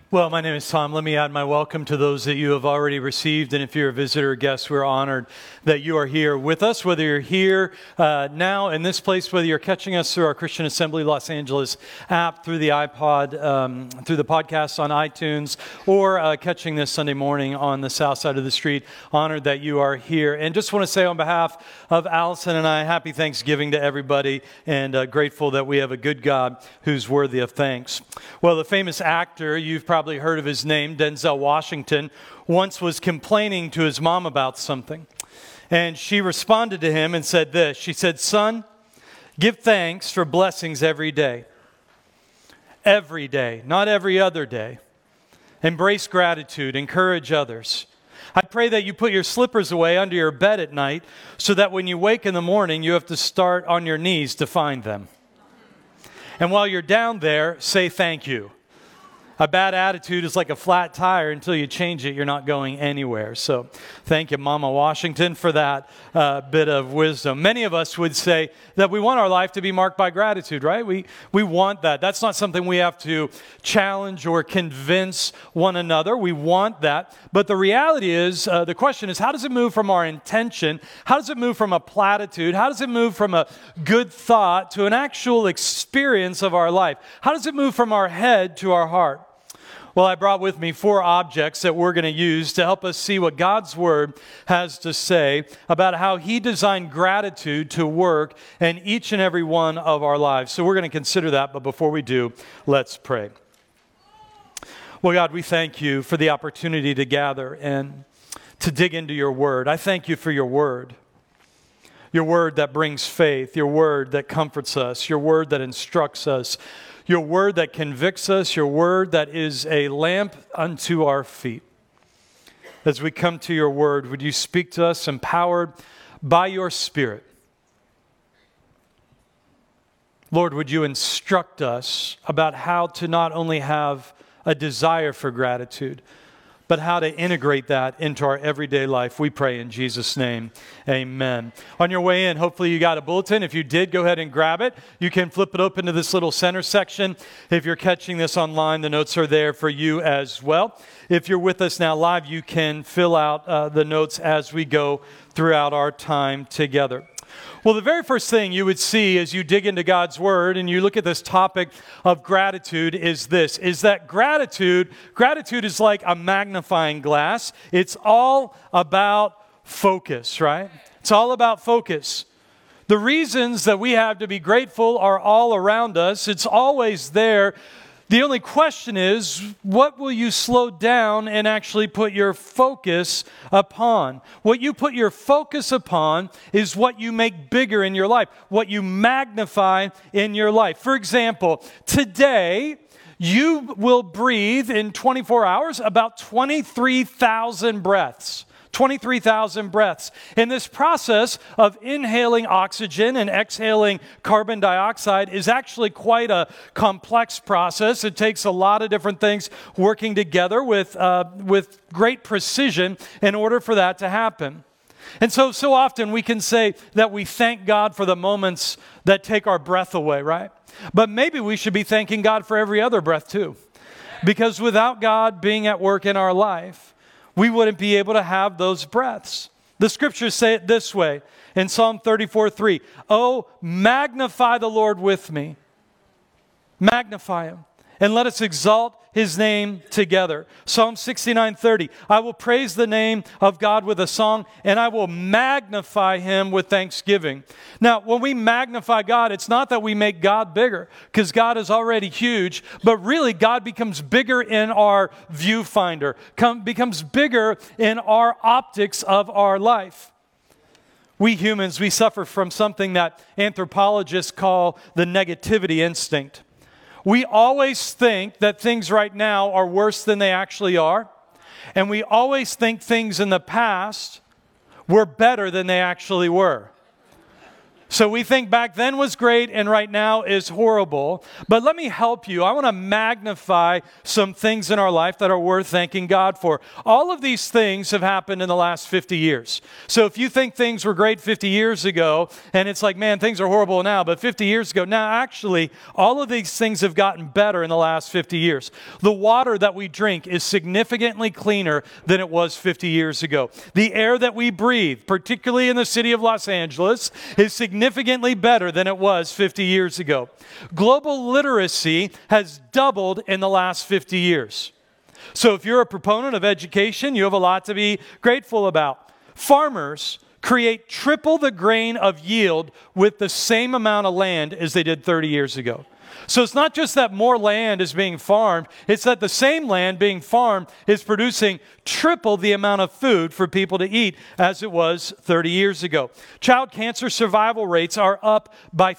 Well, my name is Tom. Let me add my welcome to those that you have already received. And if you're a visitor or guest, we're honored that you are here with us, whether you're here now in this place, whether you're catching us through our Christian Assembly Los Angeles app, through the iPod, through the podcast on iTunes, or catching this Sunday morning on the south side of the street. Honored that you are here. And just want to say on behalf of Allison and I, happy Thanksgiving to everybody, and grateful that we have a good God who's worthy of thanks. Well, the famous actor, you've probably heard of his name, Denzel Washington, once was complaining to his mom about something. And she responded to him and said this. She said, "Son, give thanks for blessings every day. Every day, not every other day. Embrace gratitude, encourage others. I pray that you put your slippers away under your bed at night so that when you wake in the morning, you have to start on your knees to find them. And while you're down there, say thank you. A bad attitude is like a flat tire. Until you change it, you're not going anywhere." So thank you, Mama Washington, for that bit of wisdom. Many of us would say that we want our life to be marked by gratitude, right? We want that. That's not something we have to challenge or convince one another. We want that. But the reality is, the question is, how does it move from our intention? How does it move from a platitude? How does it move from a good thought to an actual experience of our life? How does it move from our head to our heart? Well, I brought with me 4 objects that we're going to use to help us see what God's Word has to say about how He designed gratitude to work in each and every one of our lives. So we're going to consider that, but before we do, let's pray. Well, God, we thank you for the opportunity to gather and to dig into your Word. I thank you for your Word that brings faith, your Word that comforts us, your Word that instructs us, your Word that convicts us, your Word that is a lamp unto our feet. As we come to your Word, would you speak to us empowered by your Spirit? Lord, would you instruct us about how to not only have a desire for gratitude, but how to integrate that into our everyday life. We pray in Jesus' name, amen. On your way in, hopefully you got a bulletin. If you did, go ahead and grab it. You can flip it open to this little center section. If you're catching this online, the notes are there for you as well. If you're with us now live, you can fill out the notes as we go throughout our time together. Well, the very first thing you would see as you dig into God's Word and you look at this topic of gratitude is that gratitude is like a magnifying glass. It's all about focus, right? It's all about focus. The reasons that we have to be grateful are all around us. It's always there. The only question is, what will you slow down and actually put your focus upon? What you put your focus upon is what you make bigger in your life, what you magnify in your life. For example, today, you will breathe in 24 hours about 23,000 breaths. 23,000 breaths. In this process of inhaling oxygen and exhaling carbon dioxide is actually quite a complex process. It takes a lot of different things working together with great precision in order for that to happen. And so often we can say that we thank God for the moments that take our breath away, right? But maybe we should be thanking God for every other breath too. Because without God being at work in our life, we wouldn't be able to have those breaths. The scriptures say it this way in Psalm 34:3. "Oh, magnify the Lord with me. Magnify Him. And let us exalt His name together." Psalm 69:30. "I will praise the name of God with a song, and I will magnify Him with thanksgiving." Now, when we magnify God, it's not that we make God bigger, because God is already huge, but really God becomes bigger in our viewfinder, becomes bigger in our optics of our life. We humans, we suffer from something that anthropologists call the negativity instinct. We always think that things right now are worse than they actually are. And we always think things in the past were better than they actually were. So we think back then was great and right now is horrible. But let me help you. I want to magnify some things in our life that are worth thanking God for. All of these things have happened in the last 50 years. So if you think things were great 50 years ago, and it's like, man, things are horrible now, but 50 years ago, now actually, all of these things have gotten better in the last 50 years. The water that we drink is significantly cleaner than it was 50 years ago. The air that we breathe, particularly in the city of Los Angeles, is significantly better than it was 50 years ago. Global literacy has doubled in the last 50 years. So if you're a proponent of education, you have a lot to be grateful about. Farmers create triple the grain of yield with the same amount of land as they did 30 years ago. So it's not just that more land is being farmed, it's that the same land being farmed is producing triple the amount of food for people to eat as it was 30 years ago. Child cancer survival rates are up by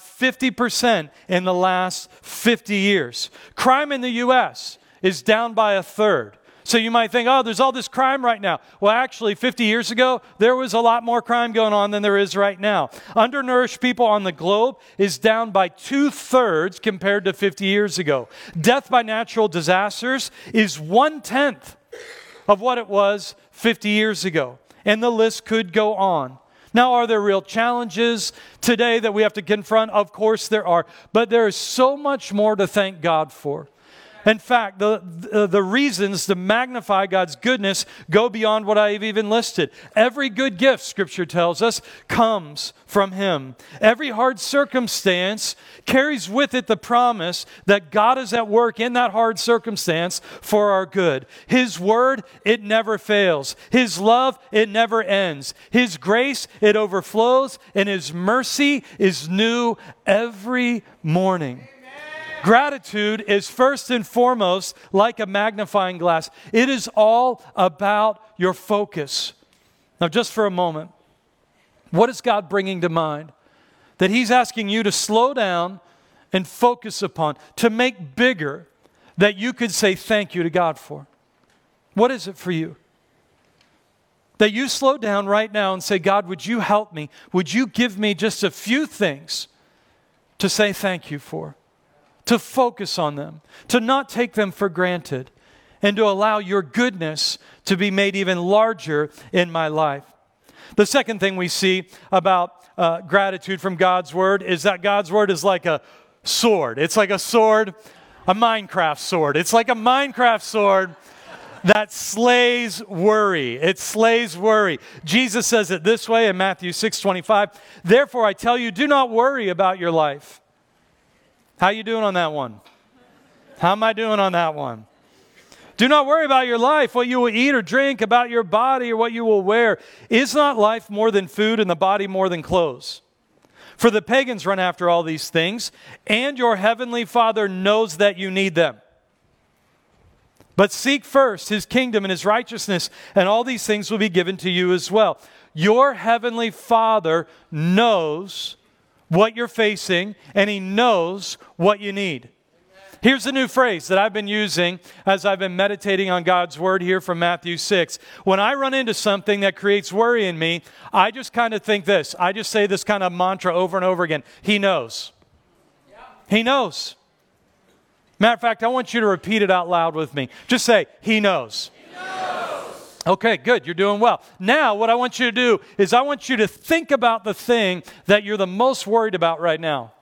50% in the last 50 years. Crime in the U.S. is down by a third. So you might think, oh, there's all this crime right now. Well, actually, 50 years ago, there was a lot more crime going on than there is right now. Undernourished people on the globe is down by 2/3 compared to 50 years ago. Death by natural disasters is 1/10 of what it was 50 years ago. And the list could go on. Now, are there real challenges today that we have to confront? Of course there are. But there is so much more to thank God for. In fact, the reasons to magnify God's goodness go beyond what I've even listed. Every good gift, Scripture tells us, comes from Him. Every hard circumstance carries with it the promise that God is at work in that hard circumstance for our good. His word, it never fails. His love, it never ends. His grace, it overflows, and His mercy is new every morning. Gratitude is first and foremost like a magnifying glass. It is all about your focus. Now, just for a moment, what is God bringing to mind that He's asking you to slow down and focus upon, to make bigger, that you could say thank you to God for? What is it for you? That you slow down right now and say, God, would you help me? Would you give me just a few things to say thank you for? To focus on them, to not take them for granted, and to allow your goodness to be made even larger in my life. The second thing we see about gratitude from God's Word is that God's Word is like a sword. It's like a sword, a Minecraft sword. It's like a Minecraft sword that slays worry. It slays worry. Jesus says it this way in Matthew 6:25. Therefore, I tell you, do not worry about your life. How you doing on that one? How am I doing on that one? Do not worry about your life, what you will eat or drink, about your body or what you will wear. Is not life more than food and the body more than clothes? For the pagans run after all these things, and your heavenly Father knows that you need them. But seek first His kingdom and His righteousness, and all these things will be given to you as well. Your heavenly Father knows what you're facing, and He knows what you need. Here's a new phrase that I've been using as I've been meditating on God's Word here from Matthew 6. When I run into something that creates worry in me, I just kind of think this. I just say this kind of mantra over and over again. He knows. He knows. Matter of fact, I want you to repeat it out loud with me. Just say, He knows. He knows. Okay, good. You're doing well. Now, what I want you to do is I want you to think about the thing that you're the most worried about right now.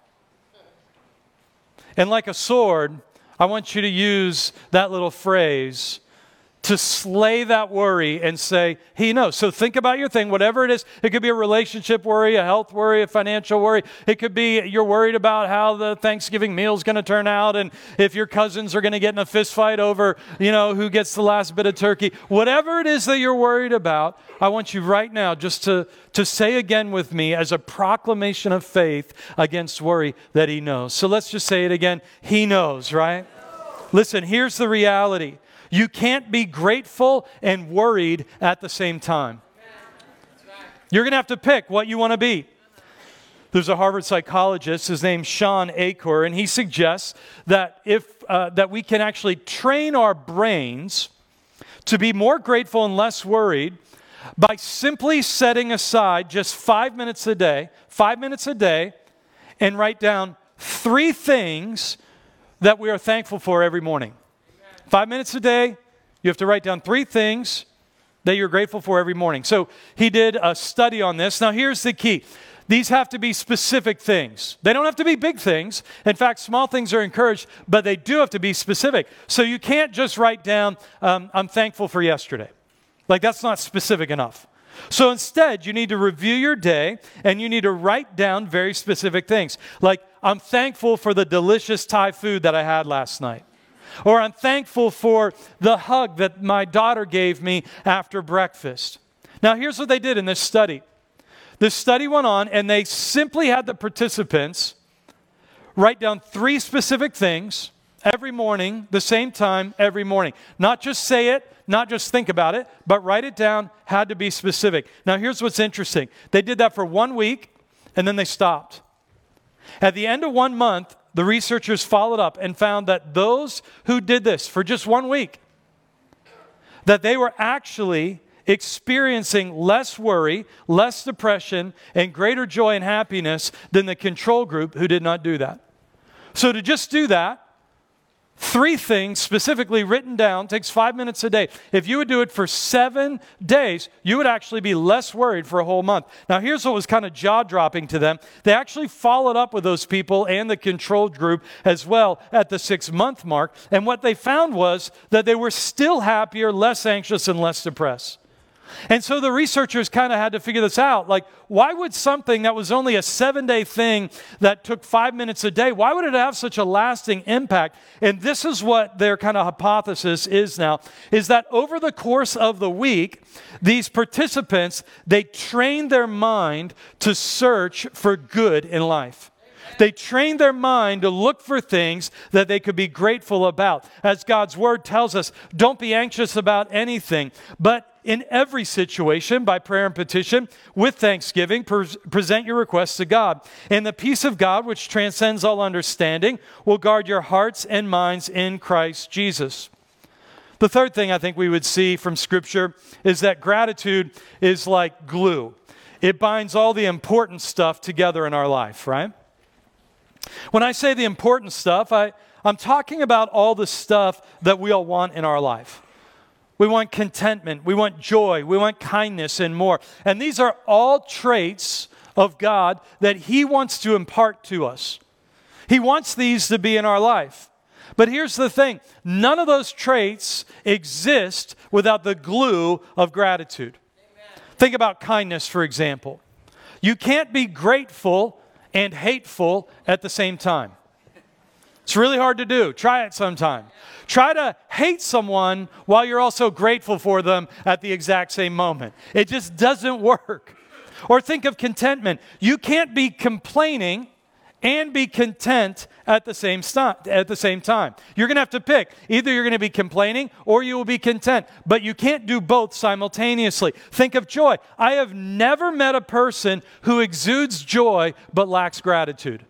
And like a sword, I want you to use that little phrase to slay that worry and say, He knows. So think about your thing, whatever it is. It could be a relationship worry, a health worry, a financial worry. It could be you're worried about how the Thanksgiving meal is going to turn out and if your cousins are going to get in a fist fight over, who gets the last bit of turkey. Whatever it is that you're worried about, I want you right now just to say again with me as a proclamation of faith against worry that He knows. So let's just say it again. He knows, right? Listen, here's the reality. You can't be grateful and worried at the same time. You're going to have to pick what you want to be. There's a Harvard psychologist, his name's Sean Achor, and he suggests that that we can actually train our brains to be more grateful and less worried by simply setting aside just 5 minutes a day, and write down 3 things that we are thankful for every morning. 5 minutes a day, you have to write down 3 things that you're grateful for every morning. So he did a study on this. Now here's the key. These have to be specific things. They don't have to be big things. In fact, small things are encouraged, but they do have to be specific. So you can't just write down, I'm thankful for yesterday. Like, that's not specific enough. So instead, you need to review your day, and you need to write down very specific things. Like, I'm thankful for the delicious Thai food that I had last night. Or I'm thankful for the hug that my daughter gave me after breakfast. Now, here's what they did in this study. This study went on, and they simply had the participants write down 3 specific things every morning, the same time every morning. Not just say it, not just think about it, but write it down, had to be specific. Now, here's what's interesting. They did that for 1 week, and then they stopped. At the end of 1 month, the researchers followed up and found that those who did this for just 1 week, that they were actually experiencing less worry, less depression, and greater joy and happiness than the control group who did not do that. So to just do that, 3 things specifically written down, takes 5 minutes a day. If you would do it for 7 days, you would actually be less worried for a whole month. Now, here's what was kind of jaw-dropping to them. They actually followed up with those people and the controlled group as well at the 6-month mark. And what they found was that they were still happier, less anxious, and less depressed. And so the researchers kind of had to figure this out. Like, why would something that was only a 7-day thing that took 5 minutes a day, why would it have such a lasting impact? And this is what their kind of hypothesis is now, is that over the course of the week, these participants, they trained their mind to search for good in life. They trained their mind to look for things that they could be grateful about. As God's word tells us, don't be anxious about anything, but in every situation, by prayer and petition, with thanksgiving, present your requests to God. And the peace of God, which transcends all understanding, will guard your hearts and minds in Christ Jesus. The third thing I think we would see from Scripture is that gratitude is like glue. It binds all the important stuff together in our life, right? When I say the important stuff, I'm talking about all the stuff that we all want in our life. We want contentment, we want joy, we want kindness and more. And these are all traits of God that He wants to impart to us. He wants these to be in our life. But here's the thing, none of those traits exist without the glue of gratitude. Amen. Think about kindness, for example. You can't be grateful and hateful at the same time. It's really hard to do. Try it sometime. Try to hate someone while you're also grateful for them at the exact same moment. It just doesn't work. Or think of contentment. You can't be complaining and be content at the same time. You're going to have to pick. Either you're going to be complaining or you will be content. But you can't do both simultaneously. Think of joy. I have never met a person who exudes joy but lacks gratitude.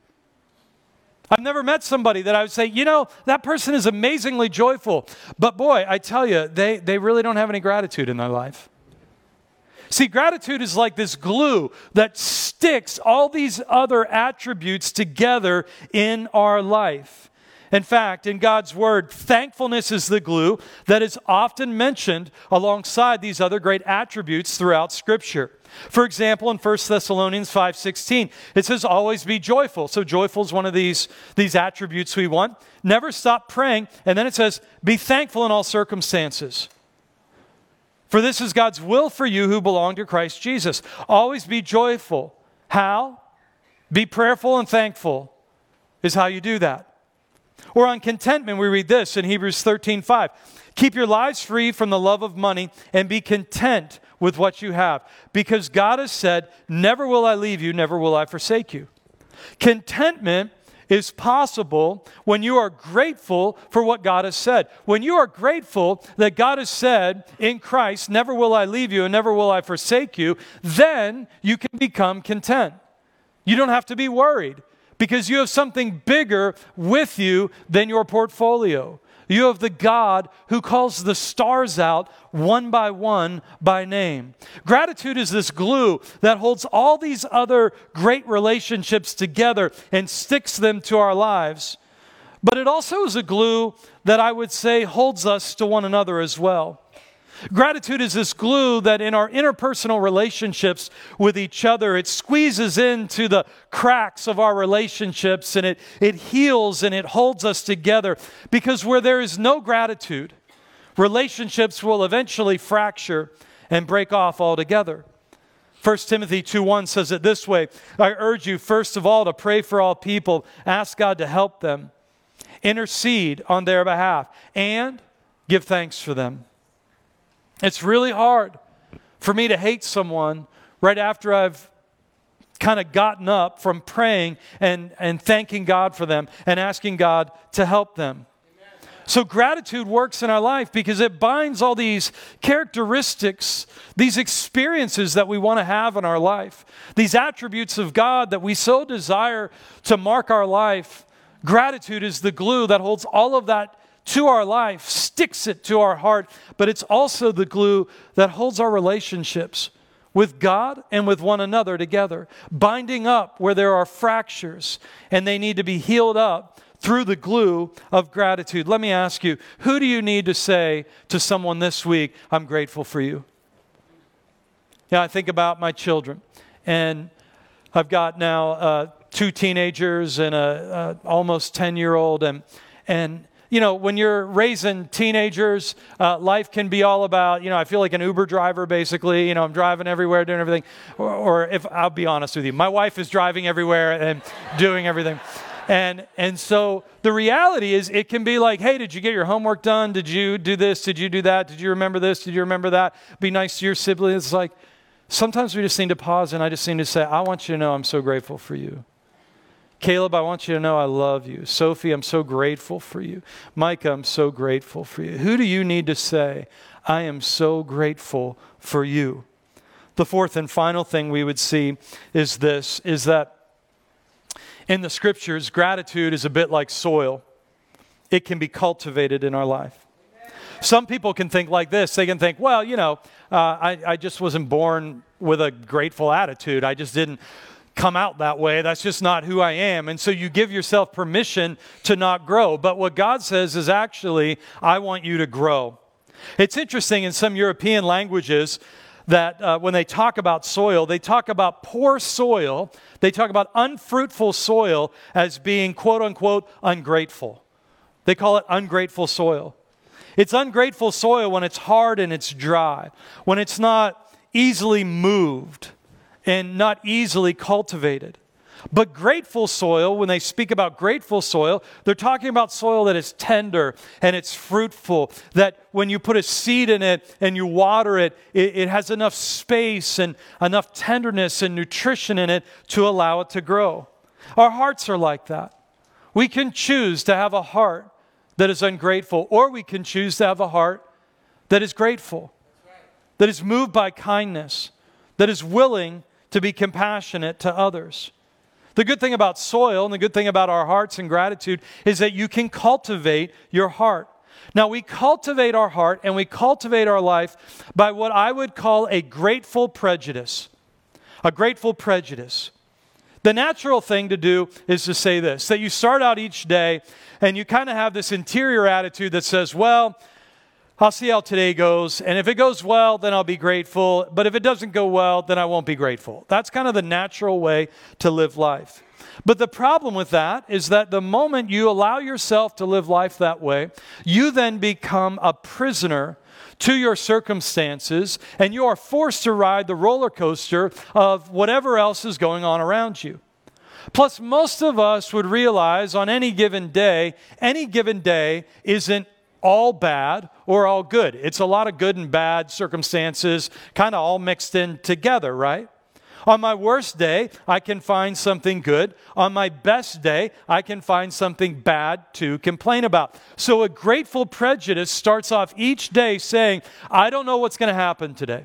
I've never met somebody that I would say, you know, that person is amazingly joyful. But boy, I tell you, they really don't have any gratitude in their life. See, gratitude is like this glue that sticks all these other attributes together in our life. In fact, in God's word, thankfulness is the glue that is often mentioned alongside these other great attributes throughout Scripture. For example, in 1 Thessalonians 5:16, it says, always be joyful. So joyful is one of these attributes we want. Never stop praying. And then it says, be thankful in all circumstances. For this is God's will for you who belong to Christ Jesus. Always be joyful. How? Be prayerful and thankful is how you do that. Or on contentment, we read this in Hebrews 13:5. Keep your lives free from the love of money and be content with what you have. Because God has said, never will I leave you, never will I forsake you. Contentment is possible when you are grateful for what God has said. When you are grateful that God has said in Christ, never will I leave you and never will I forsake you, then you can become content. You don't have to be worried because you have something bigger with you than your portfolio. You have the God who calls the stars out one by name. Gratitude is this glue that holds all these other great relationships together and sticks them to our lives. But it also is a glue that I would say holds us to one another as well. Gratitude is this glue that in our interpersonal relationships with each other, it squeezes into the cracks of our relationships and it heals and it holds us together. Because where there is no gratitude, relationships will eventually fracture and break off altogether. 1 Timothy 2:1 says it this way, I urge you first of all to pray for all people, ask God to help them, intercede on their behalf, and give thanks for them. It's really hard for me to hate someone right after I've kind of gotten up from praying and thanking God for them and asking God to help them. So gratitude works in our life because it binds all these characteristics, these experiences that we want to have in our life, these attributes of God that we so desire to mark our life. Gratitude is the glue that holds all of that to our life, sticks it to our heart, but it's also the glue that holds our relationships with God and with one another together, binding up where there are fractures and they need to be healed up through the glue of gratitude. Let me ask you, who do you need to say to someone this week, I'm grateful for you? Yeah, I think about my children, and I've got now 2 teenagers and a almost 10-year-old, and you know, when you're raising teenagers, life can be all about, I feel like an Uber driver, basically. I'm driving everywhere, doing everything. Or if I'll be honest with you, my wife is driving everywhere and doing everything. And so the reality is it can be like, hey, did you get your homework done? Did you do this? Did you do that? Did you remember this? Did you remember that? Be nice to your siblings. It's like, sometimes we just need to pause and I just need to say, I want you to know I'm so grateful for you. Caleb, I want you to know I love you. Sophie, I'm so grateful for you. Micah, I'm so grateful for you. Who do you need to say, I am so grateful for you? The fourth and final thing we would see is this, is that in the scriptures, gratitude is a bit like soil. It can be cultivated in our life. Some people can think like this. They can think, well, I just wasn't born with a grateful attitude. I just didn't come out that way. That's just not who I am. And so you give yourself permission to not grow. But what God says is actually, I want you to grow. It's interesting in some European languages that when they talk about soil, they talk about poor soil. They talk about unfruitful soil as being, quote unquote, ungrateful. They call it ungrateful soil. It's ungrateful soil when it's hard and it's dry, when it's not easily moved and not easily cultivated. But grateful soil, when they speak about grateful soil, they're talking about soil that is tender and it's fruitful, that when you put a seed in it and you water it, it has enough space and enough tenderness and nutrition in it to allow it to grow. Our hearts are like that. We can choose to have a heart that is ungrateful, or we can choose to have a heart that is grateful, that is moved by kindness, that is willing to be compassionate to others. The good thing about soil and the good thing about our hearts and gratitude is that you can cultivate your heart. Now, we cultivate our heart and we cultivate our life by what I would call a grateful prejudice. A grateful prejudice. The natural thing to do is to say this, that you start out each day and you kind of have this interior attitude that says, well, I'll see how today goes, and if it goes well, then I'll be grateful, but if it doesn't go well, then I won't be grateful. That's kind of the natural way to live life. But the problem with that is that the moment you allow yourself to live life that way, you then become a prisoner to your circumstances, and you are forced to ride the roller coaster of whatever else is going on around you. Plus, most of us would realize on any given day isn't all bad or all good. It's a lot of good and bad circumstances kind of all mixed in together, right? On my worst day, I can find something good. On my best day, I can find something bad to complain about. So a grateful prejudice starts off each day saying, I don't know what's going to happen today.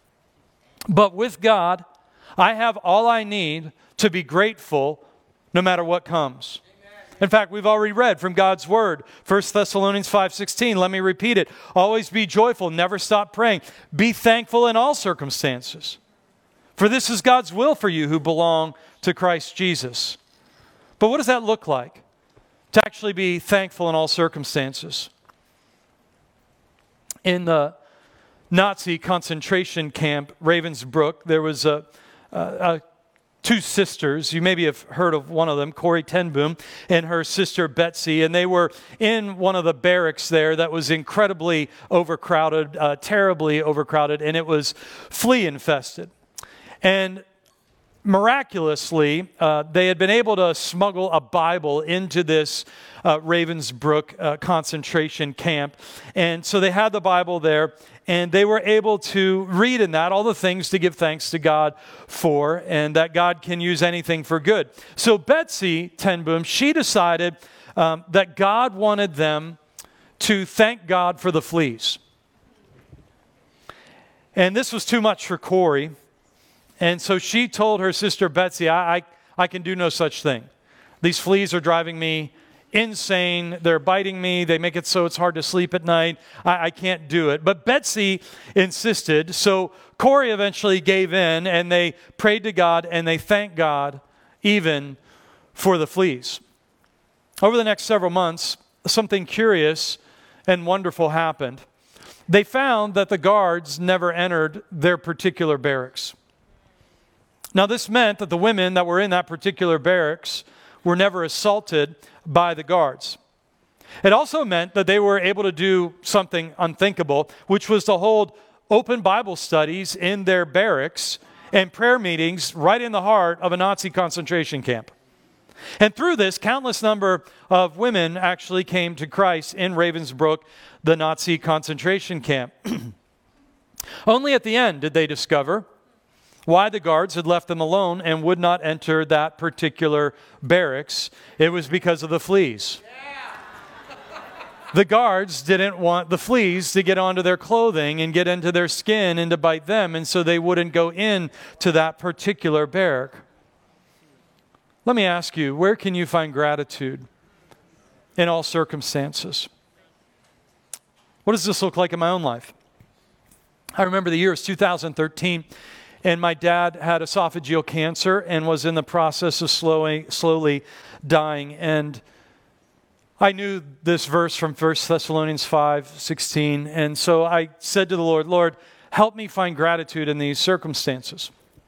But with God, I have all I need to be grateful no matter what comes. In fact, we've already read from God's word, 1 Thessalonians 5:16. Let me repeat it. Always be joyful, never stop praying. Be thankful in all circumstances. For this is God's will for you who belong to Christ Jesus. But what does that look like? To actually be thankful in all circumstances. In the Nazi concentration camp, Ravensbrück, there was two sisters. You maybe have heard of one of them, Corrie ten Boom, and her sister Betsy. And they were in one of the barracks there that was incredibly overcrowded, terribly overcrowded, and it was flea infested. And miraculously, they had been able to smuggle a Bible into this Ravensbrück concentration camp. And so they had the Bible there, and they were able to read in that all the things to give thanks to God for, and that God can use anything for good. So Betsy ten Boom, she decided that God wanted them to thank God for the fleas. And this was too much for Corrie. And so she told her sister Betsy, I can do no such thing. These fleas are driving me insane. They're biting me. They make it so it's hard to sleep at night. I can't do it. But Betsy insisted. So Corrie eventually gave in, and they prayed to God, and they thanked God even for the fleas. Over the next several months, something curious and wonderful happened. They found that the guards never entered their particular barracks. Now, this meant that the women that were in that particular barracks were never assaulted by the guards. It also meant that they were able to do something unthinkable, which was to hold open Bible studies in their barracks and prayer meetings right in the heart of a Nazi concentration camp. And through this, countless number of women actually came to Christ in Ravensbrück, the Nazi concentration camp. Only at the end did they discover why the guards had left them alone and would not enter that particular barracks. It was because of the fleas. The guards didn't want the fleas to get onto their clothing and get into their skin and to bite them, and so they wouldn't go in to that particular barrack. Let me ask you, where can you find gratitude in all circumstances? What does this look like in my own life? I remember the year was 2013. And my dad had esophageal cancer and was in the process of slowly dying. And I knew this verse from 1 Thessalonians 5:16. And so I said to the Lord, Lord, help me find gratitude in these circumstances.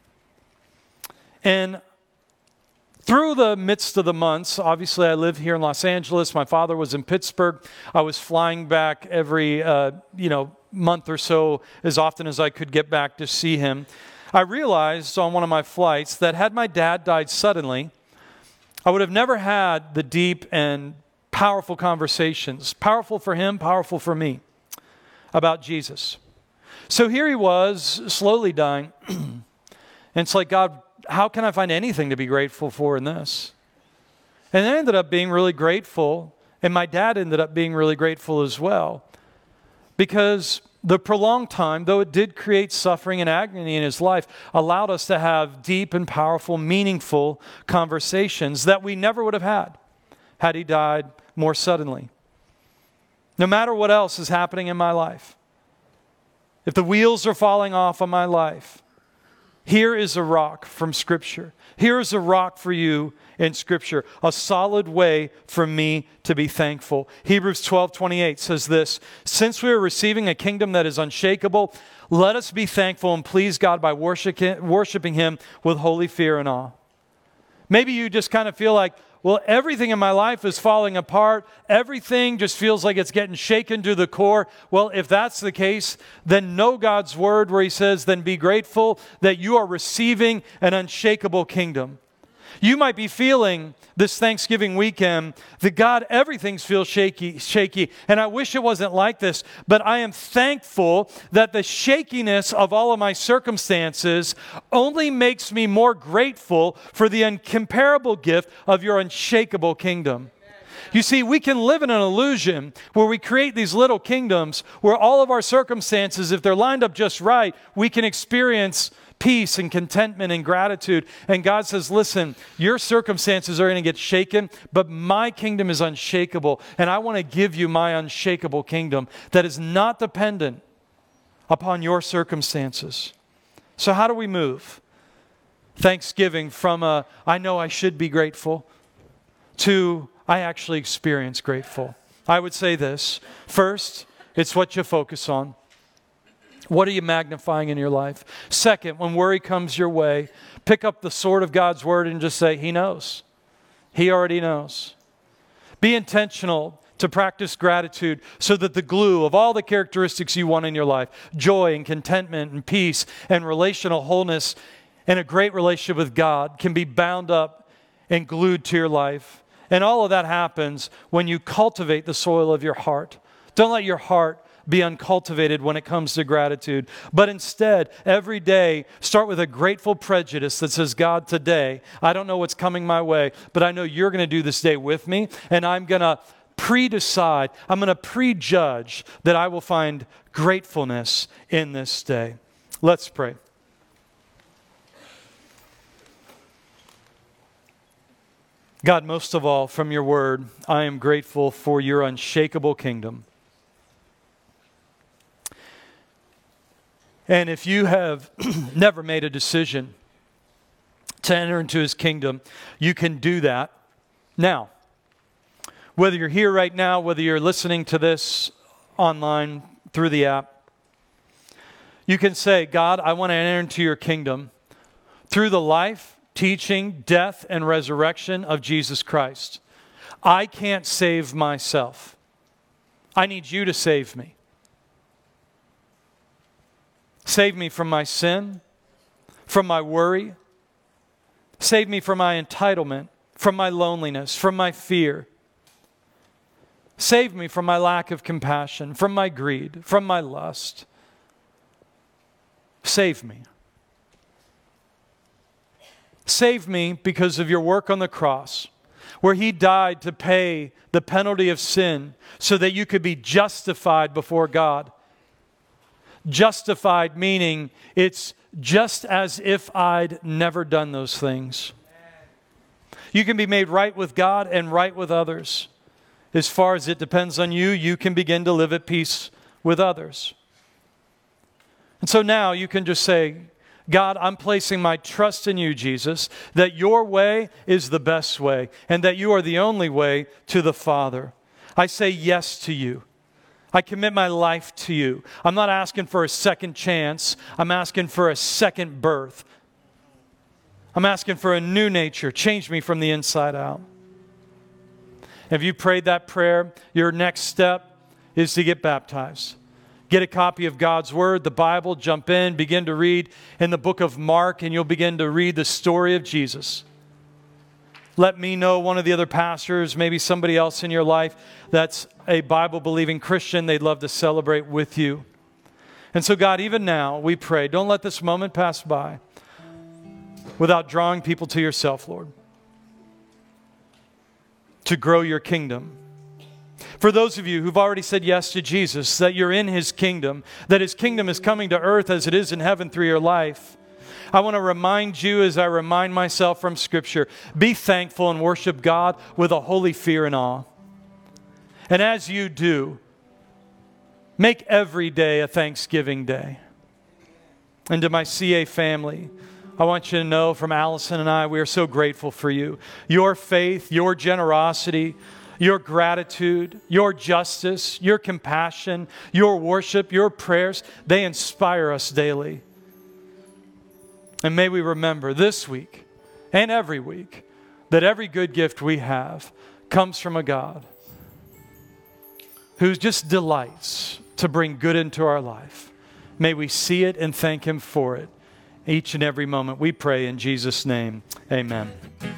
And through the midst of the months, obviously I live here in Los Angeles. My father was in Pittsburgh. I was flying back every month or so as often as I could get back to see him. I realized on one of my flights that had my dad died suddenly, I would have never had the deep and powerful conversations, powerful for him, powerful for me, about Jesus. So here he was, slowly dying. And it's like, God, how can I find anything to be grateful for in this? And I ended up being really grateful, and my dad ended up being really grateful as well, because the prolonged time, though it did create suffering and agony in his life, allowed us to have deep and powerful, meaningful conversations that we never would have had he died more suddenly. No matter what else is happening in my life, if the wheels are falling off of my life, here is a rock from Scripture. Here is a rock for you in Scripture, a solid way for me to be thankful. Hebrews 12:28 says this, since we are receiving a kingdom that is unshakable, let us be thankful and please God by worshiping Him with holy fear and awe. Maybe you just kind of feel like, well, everything in my life is falling apart. Everything just feels like it's getting shaken to the core. Well, if that's the case, then know God's word where He says, then be grateful that you are receiving an unshakable kingdom. You might be feeling this Thanksgiving weekend that God, everything feels shaky, and I wish it wasn't like this, but I am thankful that the shakiness of all of my circumstances only makes me more grateful for the incomparable gift of your unshakable kingdom. You see, we can live in an illusion where we create these little kingdoms where all of our circumstances, if they're lined up just right, we can experience peace and contentment and gratitude. And God says, listen, your circumstances are going to get shaken, but my kingdom is unshakable. And I want to give you my unshakable kingdom that is not dependent upon your circumstances. So how do we move thanksgiving from I know I should be grateful to I actually experience grateful? I would say this. First, it's what you focus on. What are you magnifying in your life? Second, when worry comes your way, pick up the sword of God's word and just say, He knows. He already knows. Be intentional to practice gratitude so that the glue of all the characteristics you want in your life, joy and contentment and peace and relational wholeness and a great relationship with God, can be bound up and glued to your life. And all of that happens when you cultivate the soil of your heart. Don't let your heart be uncultivated when it comes to gratitude. But instead, every day, start with a grateful prejudice that says, God, today, I don't know what's coming my way, but I know you're going to do this day with me, and I'm going to pre-decide, I'm going to prejudge that I will find gratefulness in this day. Let's pray. God, most of all, from your word, I am grateful for your unshakable kingdom. And if you have never made a decision to enter into his kingdom, you can do that now. Whether you're here right now, whether you're listening to this online through the app, you can say, God, I want to enter into your kingdom through the life, teaching, death, and resurrection of Jesus Christ. I can't save myself. I need you to save me. Save me from my sin, from my worry. Save me from my entitlement, from my loneliness, from my fear. Save me from my lack of compassion, from my greed, from my lust. Save me. Save me because of your work on the cross, where he died to pay the penalty of sin so that you could be justified before God. Justified meaning it's just as if I'd never done those things. You can be made right with God and right with others. As far as it depends on you, you can begin to live at peace with others. And so now you can just say, God, I'm placing my trust in you, Jesus, that your way is the best way and that you are the only way to the Father. I say yes to you. I commit my life to you. I'm not asking for a second chance. I'm asking for a second birth. I'm asking for a new nature. Change me from the inside out. If you prayed that prayer, your next step is to get baptized. Get a copy of God's Word, the Bible, jump in, begin to read in the book of Mark, and you'll begin to read the story of Jesus. Let me know, one of the other pastors, maybe somebody else in your life that's a Bible-believing Christian, they'd love to celebrate with you. And so God, even now, we pray, don't let this moment pass by without drawing people to yourself, Lord, to grow your kingdom. For those of you who've already said yes to Jesus, that you're in his kingdom, that his kingdom is coming to earth as it is in heaven through your life, I want to remind you, as I remind myself from Scripture, be thankful and worship God with a holy fear and awe. And as you do, make every day a Thanksgiving day. And to my CA family, I want you to know from Allison and I, we are so grateful for you. Your faith, your generosity, your gratitude, your justice, your compassion, your worship, your prayers, they inspire us daily. And may we remember this week and every week that every good gift we have comes from a God who just delights to bring good into our life. May we see it and thank him for it each and every moment. We pray in Jesus' name. Amen.